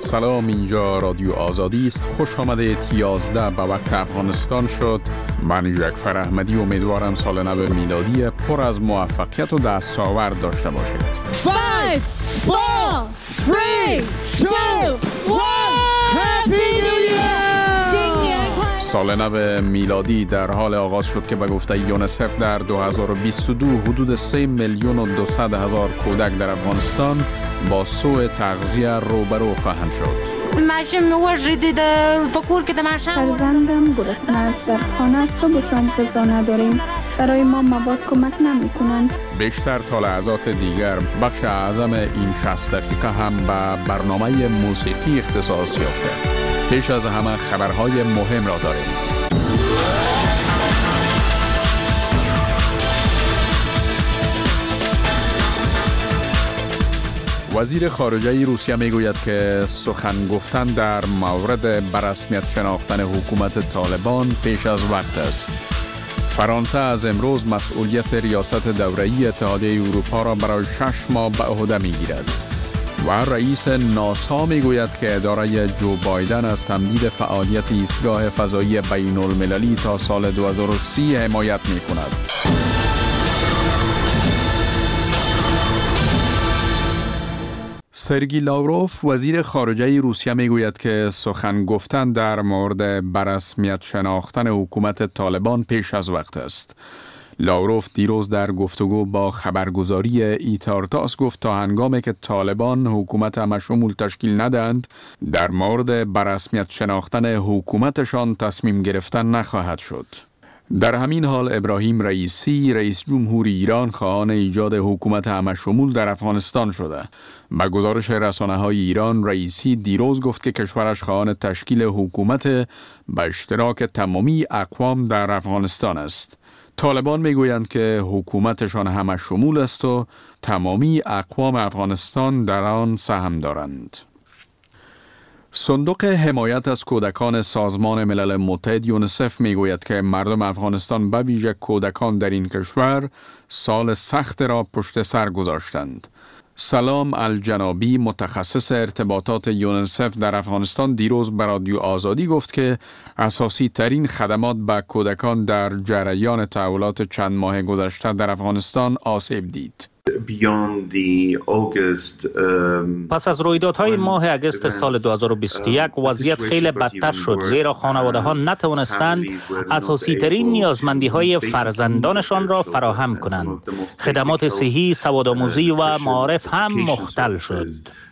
سلام، اینجا رادیو آزادی است. خوش آمدید. 11 به وقت افغانستان شد. من جعفر احمدی امیدوارم سال نو میلادی پر از موفقیت و دستاورد داشته باشید. 5 4 3 2 1 Happy New Year! سال نو میلادی در حال آغاز شد که به گفته یونسف در 2022 حدود 3,200,000 کودک در افغانستان با سوء تغذیه روبرو خواهند شد. فرزندم گرسنه است، در خانه صبح و شام غذا نداریم، برای ما مواد کمک نمی کنند. بیشتر تا لحظات دیگر بخش اعظم این 60 دقیقه هم به برنامه موسیقی اختصاص یافته. پیش از همه خبرهای مهم را داریم. وزیر خارجه روسیه میگوید که سخن گفتن در مورد برسمیت شناختن حکومت طالبان پیش از وقت است. فرانسه از امروز مسئولیت ریاست دوره‌ای اتحادیه اروپا را برای 6 ماه به عهده میگیرد. و رئیس ناسا میگوید که اداره جو بایدن از تمدید فعالیت ایستگاه فضایی بین المللی تا سال 2030 حمایت میکند. سرگی لاوروف وزیر خارجه روسیه میگوید که سخن گفتن در مورد برسمیت شناختن حکومت طالبان پیش از وقت است. لاوروف دیروز در گفتگو با خبرگزاری ایتارتاس گفت تا هنگامی که طالبان حکومت همشمول تشکیل ندهند در مورد برسمیت شناختن حکومتشان تصمیم گرفتن نخواهد شد. در همین حال ابراهیم رئیسی رئیس جمهور ایران خواهان ایجاد حکومت همشمول در افغانستان شده. با گزارش رسانه‌های ایران، رئیسی دیروز گفت که کشورش خواهان تشکیل حکومت به اشتراک تمامی اقوام در افغانستان است. طالبان میگویند که حکومتشان همشمول است و تمامی اقوام افغانستان در آن سهم دارند. صندوق حمایت از کودکان سازمان ملل متحد یونسف میگوید که مردم افغانستان به ویژه کودکان در این کشور سال سخت را پشت سر گذاشتند. سلام الجنابی متخصص ارتباطات یونسف در افغانستان دیروز به رادیو آزادی گفت که اساسی ترین خدمات به کودکان در جریان تحولات چند ماه گذشته در افغانستان آسیب دید. پس از رویدادهای ماه اگست سال 2021 وضعیت خیلی بدتر شد، زیرا خانواده ها نتوانستند اساسی ترین نیازمندی های فرزندانشان را فراهم کنند. خدمات صحی، سوادآموزی و معارف هم مختل شد.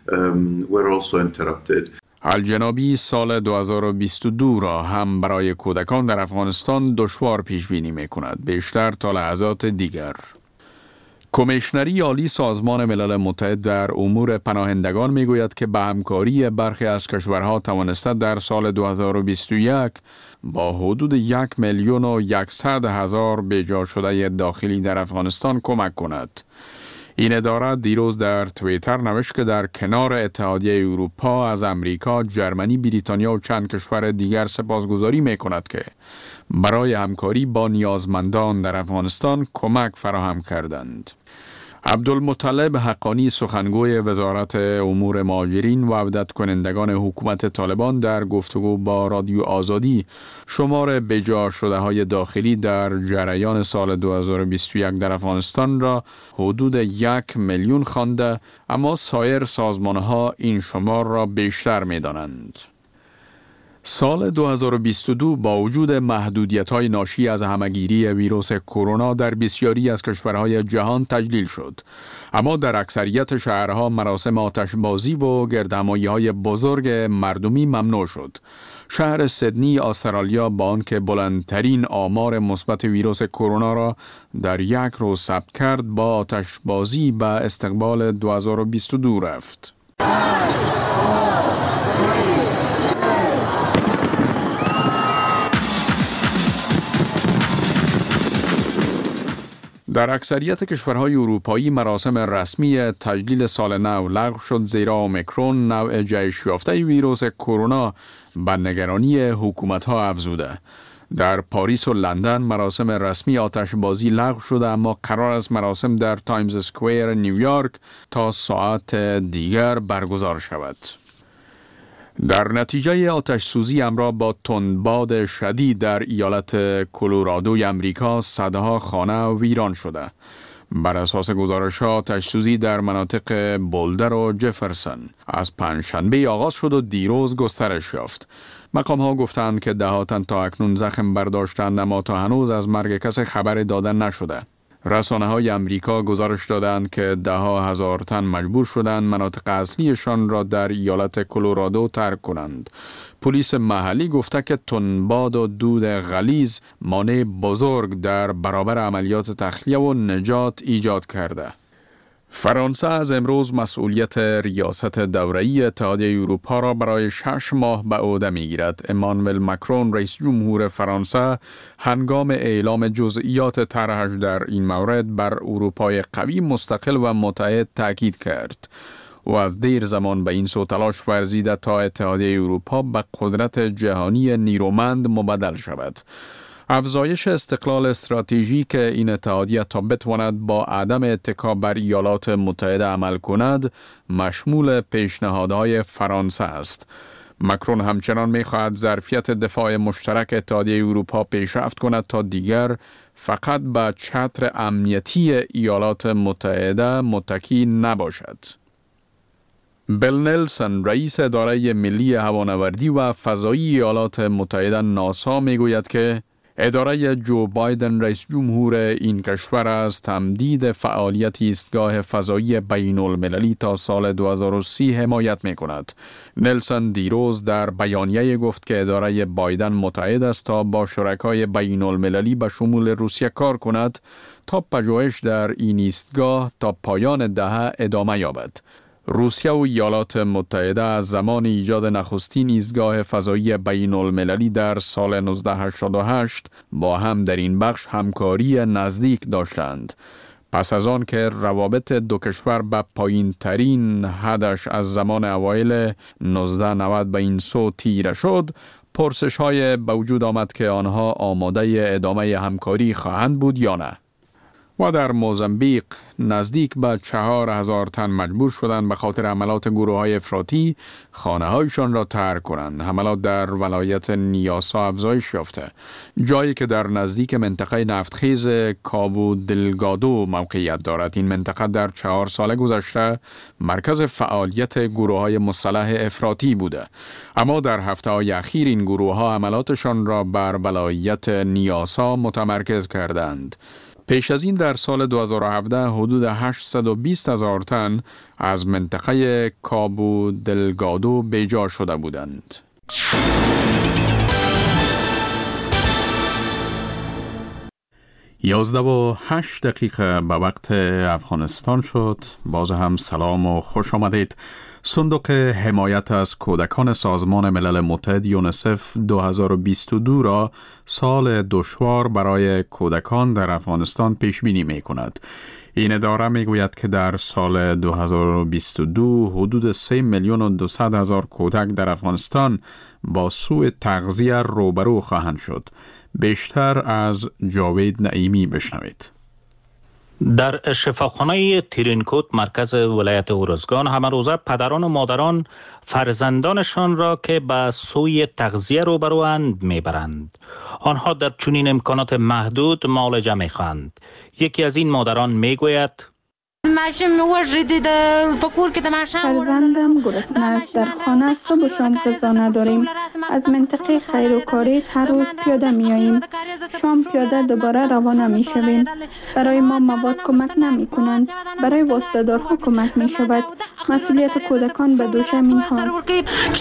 الجنابی سال 2022 را هم برای کودکان در افغانستان دشوار پیش بینی می کند، بیشتر تا لحظات دیگر. کمیشنری عالی سازمان ملل متحد در امور پناهندگان میگوید که به همکاری برخی از کشورها توانسته در سال 2021 با حدود 1,100,000 بیجا شده داخلی در افغانستان کمک کند. این اداره دیروز در توییتر نوشت که در کنار اتحادیه اروپا از امریکا، جرمنی، بریتانیا و چند کشور دیگر سپاسگزاری میکند که برای همکاری با نیازمندان در افغانستان کمک فراهم کردند. عبدالمطلب حقانی سخنگوی وزارت امور مهاجرین و عودت کنندگان حکومت طالبان در گفتگو با رادیو آزادی شمار بیجا شده های داخلی در جریان سال 2021 در افغانستان را حدود 1,000,000 خوانده، اما سایر سازمانها این شمار را بیشتر می دانند. سال 2022 با وجود محدودیت‌های ناشی از همه‌گیری ویروس کرونا در بسیاری از کشورهای جهان تجلیل شد، اما در اکثریت شهرها مراسم آتشبازی و گردهمایی‌های بزرگ مردمی ممنوع شد. شهر سیدنی استرالیا با آنکه بلندترین آمار مثبت ویروس کرونا را در یک روز ثبت کرد، با آتشبازی به استقبال 2022 رفت. در اکثریت کشورهای اروپایی مراسم رسمی تجلیل سال نو لغو شد، زیرا اومیکرون نوع جهش یافته ویروس کرونا به نگرانی حکومت‌ها افزوده. در پاریس و لندن مراسم رسمی آتشبازی لغو شده، اما قرار است مراسم در تایمز اسکویر نیویورک تا ساعت دیگر برگزار شود. در نتیجه آتش سوزی همراه با تندباد شدید در ایالت کلرادوی امریکا صدها خانه ویران شده. بر اساس گزارش‌ها آتش سوزی در مناطق بولدر و جفرسون از پنجشنبه آغاز شد و دیروز گسترش یافت. مقام‌ها گفتند که ده‌ها تن تا اکنون زخم برداشتند، اما تا هنوز از مرگ کسی خبر داده نشده. رسانه‌های امریکا گزارش دادند که ده‌ها هزار تن مجبور شدند مناطق اصلیشان را در ایالت کلرادو ترک کنند. پلیس محلی گفته که تندباد و دود غلیظ مانع بزرگ در برابر عملیات تخلیه و نجات ایجاد کرده. فرانسه از امروز مسئولیت ریاست دوره‌ای اتحادیه اروپا را برای 6 ماه به عهده می‌گیرد. امانوئل ماکرون رئیس جمهور فرانسه هنگام اعلام جزئیات طرحش در این مورد بر اروپای قوی، مستقل و متحد تاکید کرد. و از دیر زمان به این سو تلاش ورزیده تا اتحادیه اروپا به قدرت جهانی نیرومند مبدل شود. افزایش استقلال استراتژیک این اتحادیه تا بتواند با عدم اتکا بر ایالات متحده عمل کند مشمول پیشنهادهای فرانسه است. ماکرون همچنان می‌خواهد ظرفیت دفاع مشترک اتحادیه اروپا پیشرفت کند تا دیگر فقط به چتر امنیتی ایالات متحده متکی نباشد. بیل نلسون رئیس اداره ملی هوانوردی و فضایی ایالات متحده ناسا میگوید که اداره جو بایدن رئیس جمهور این کشور از تمدید فعالیت ایستگاه فضایی بین المللی تا سال 2030 حمایت می کند. نلسون دیروز در بیانیه گفت که اداره بایدن متعهد است تا با شرکای بین المللی به شمول روسیه کار کند تا پژوهش در این ایستگاه تا پایان دهه ادامه یابد. روسیه و ایالات متحده از زمان ایجاد نخستین ایستگاه فضایی بین المللی در سال 1988 با هم در این بخش همکاری نزدیک داشتند. پس از آن که روابط دو کشور به پایین ترین حدش از زمان اوایل 1990 به این سو تیره شد، پرسش های به وجود آمد که آنها آماده ادامه همکاری خواهند بود یا نه. و در موزامبیق نزدیک به 4000 تن مجبور شدند به خاطر حملات گروه‌های افراطی خانه‌هایشان را ترک کنند. حملات در ولایت نیاسا افزایش یافته، جایی که در نزدیک منطقه نفتخیز کابو دلگادو موقعیت دارد. این منطقه در 4 سال گذشته مرکز فعالیت گروه‌های مسلح افراطی بوده، اما در هفته‌های اخیر این گروه‌ها حملاتشان را بر ولایت نیاسا متمرکز کردند. پیش از این در سال 2017 حدود 820,000 تن از منطقه کابو دلگادو بیجا شده بودند. 11:08 به وقت افغانستان شد. باز هم سلام و خوش آمدید. صندوق حمایت از کودکان سازمان ملل متحد یونیسف 2022 را سال دشوار برای کودکان در افغانستان پیش بینی می کند. این اداره می گوید که در سال 2022 حدود 3,200,000 کودک در افغانستان با سوء تغذیه روبرو خواهند شد. بیشتر از جاوید نعیمی بشنوید. در شفاخانه تیرینکوت مرکز ولایت ارزگان همه روزه پدران و مادران فرزندانشان را که به سوی تغذیه روبروند میبرند. آنها در چنین امکانات محدود معالجه میخواهند. یکی از این مادران میگوید فرزندم گرسنه است. در خانه صبح و شام غذا نداریم. از منطقه خیر و کاریز هر روز پیاده میاییم. شام پیاده دوباره روانه میشویم. برای ما مواد کمک نمی کنند. برای واسطه‌دارها کمک می شود. مسئولیت کودکان به دوش این هاست.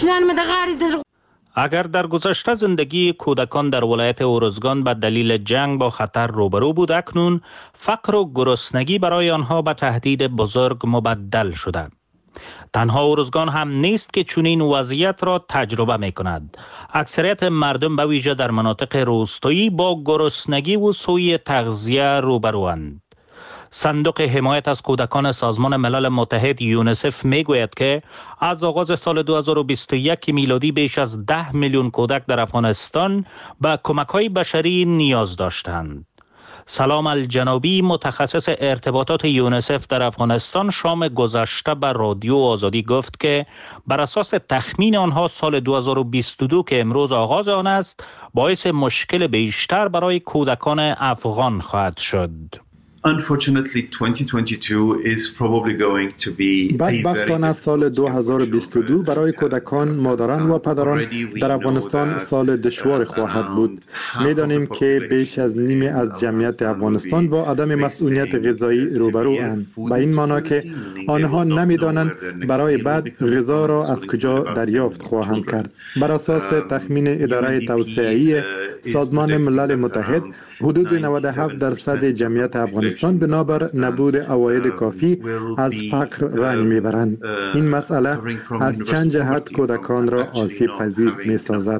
اگر در گذشته زندگی کودکان در ولایت ارزگان به دلیل جنگ با خطر روبرو بود، اکنون فقر و گرسنگی برای آنها به تهدید بزرگ مبدل شده. تنها ارزگان هم نیست که چنین وضعیت را تجربه می کند. اکثریت مردم به ویژه در مناطق روستایی با گرسنگی و سوء تغذیه روبروند. صندوق حمایت از کودکان سازمان ملل متحد یونیسف میگوید که از آغاز سال 2021 میلادی بیش از 10 میلیون کودک در افغانستان به کمک‌های بشری نیاز داشتند. سلام الجنابی، متخصص ارتباطات یونیسف در افغانستان، شام گذشته بر رادیو آزادی گفت که بر اساس تخمین آنها سال 2022 که امروز آغاز آن است باعث مشکل بیشتر برای کودکان افغان خواهد شد. بدبختانه سال 2022 برای کودکان، مادران و پدران در افغانستان سال دشوار خواهد بود. می‌دانیم که بیش از نیمه از جمعیت افغانستان با عدم مسئولیت غذایی روبرو اند. به این معنی که آنها نمی‌دانند برای بعد غذا را از کجا دریافت خواهند کرد. بر اساس تخمین اداره توسعه‌ای سازمان ملل متحد، حدود 97% جمعیت افغانستان بنابر نبود عواید کافی از فقر رنج میبرند. این مسئله از چند جهت کودکان را آسیب پذیر میسازد.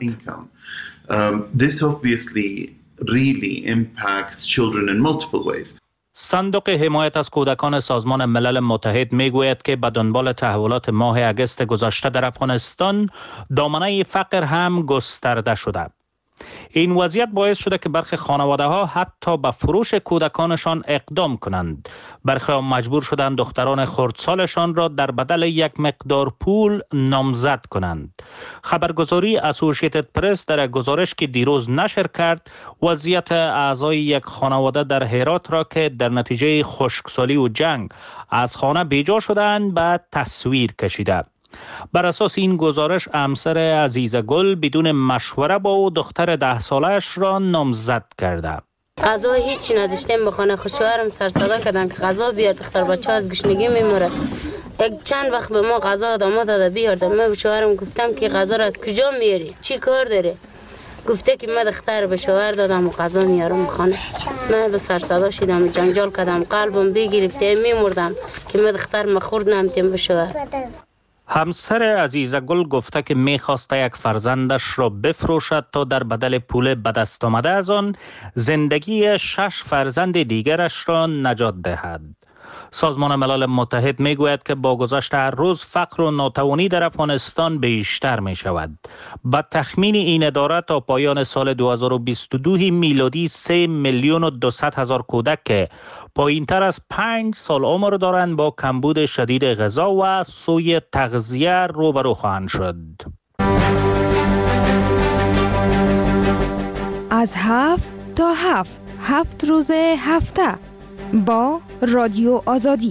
صندوق حمایت از کودکان سازمان ملل متحد میگوید که به دنبال تحولات ماه اگست گذشته در افغانستان دامنه فقر هم گسترده شده. این وضعیت باعث شده که برخی خانواده‌ها حتی به فروش کودکانشان اقدام کنند. برخی مجبور شدند دختران خردسالشان را در بدل یک مقدار پول نامزد کنند. خبرگزاری اسوسییتد پرس در گزارش که دیروز نشر کرد، وضعیت اعضای یک خانواده در هرات را که در نتیجه خشکسالی و جنگ از خانه بیجا شدند به تصویر کشیده. بر اساس این گزارش همسر عزیزگل بدون مشوره با او دختر 10 سالش را نامزد کرده. غذا هیچی نداشتیم بخونه. شوهرم سر صدا کردن که غذا بیار، دختر بچه از گشنگی میموره. یک چند وقت به ما غذا داماد داده بیاردم. من به شوهرم گفتم که غذا را از کجا میاری؟ چی کار داره؟ گفته که من دختر به شوهر دادم و غذا میارم خانه. من به سر صدا شدم، جنجال کردم، قلبم بگرفته میمردم که من دختر مخورد نمیتیم به شوهر. همسر عزیزگل گفته که میخواسته یک فرزندش را بفروشد تا در بدل پول به دست آمده از آن زندگی 6 فرزند دیگرش را نجات دهد. سازمان ملل متحد میگوید که با گذشت هر روز فقر و ناتوانی در افغانستان بیشتر می شود. با تخمین این اداره تا پایان سال 2022 میلادی 3,200,000 کودک که پایین تر از 5 سال عمر دارند با کمبود شدید غذا و سوء تغذیه روبرو خواهند شد. از 7 تا 7 روز هفته با رادیو آزادی.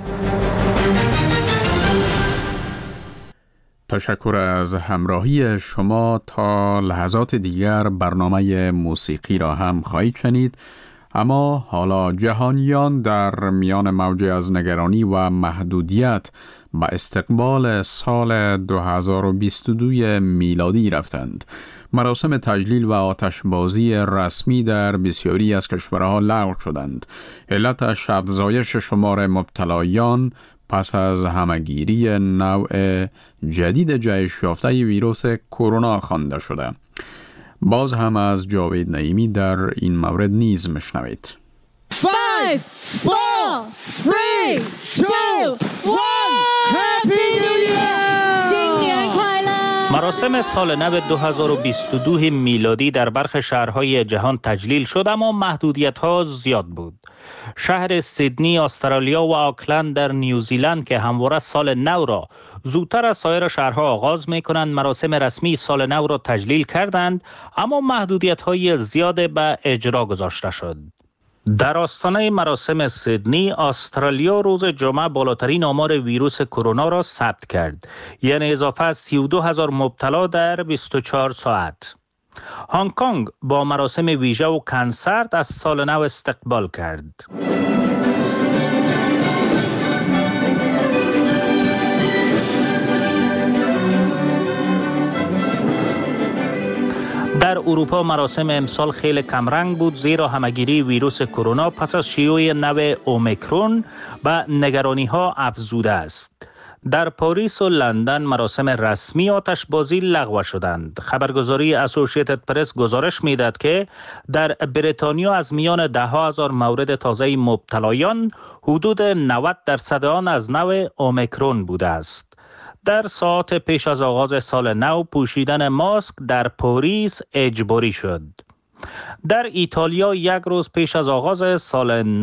تشکر از همراهی شما. تا لحظات دیگر برنامه موسیقی را هم خواهید شنید، اما حالا جهانیان در میان موج از نگرانی و محدودیت به استقبال سال 2022 میلادی رفتند. مراسم تجلیل و آتشبازی رسمی در بسیاری از کشورها لغو شدند. علتش افزایش شمار مبتلایان پس از همگیری نوع جدید جهش یافته ویروس کرونا خوانده شده. باز هم از جاوید نعیمی در این مورد نیز میشنوید. 5 4 3 2 1 Happy New Year! 新年快乐! مراسم سال نو 2022 میلادی در برخی شهرهای جهان تجلیل شد، اما محدودیت‌ها زیاد بود. شهر سیدنی استرالیا و آکلند در نیوزیلند که همواره سال نو را زودتر از سایر شهرها آغاز می‌کنند، مراسم رسمی سال نو را تجلیل کردند، اما محدودیت‌های زیاد به اجرا گذاشته شد. در آستانه مراسم سیدنی، استرالیا روز جمعه بالاترین آمار ویروس کرونا را ثبت کرد، یعنی اضافه از 32,000 مبتلا در 24 ساعت. هنگ کنگ با مراسم ویژه و کنسرت از سال نو استقبال کرد. در اروپا مراسم امسال خیلی کمرنگ بود، زیرا همگیری ویروس کرونا پس از شیوع نو اومیکرون و نگرانی ها افزوده است. در پاریس و لندن مراسم رسمی آتشبازی لغو شدند. خبرگزاری اسوسییتد پرس گزارش می‌دهد که در بریتانیا از میان 10,000 مورد تازه مبتلایان حدود 90% آن از نوع اومیکرون بوده است. در ساعت پیش از آغاز سال نو پوشیدن ماسک در پاریس اجباری شد. در ایتالیا یک روز پیش از آغاز سال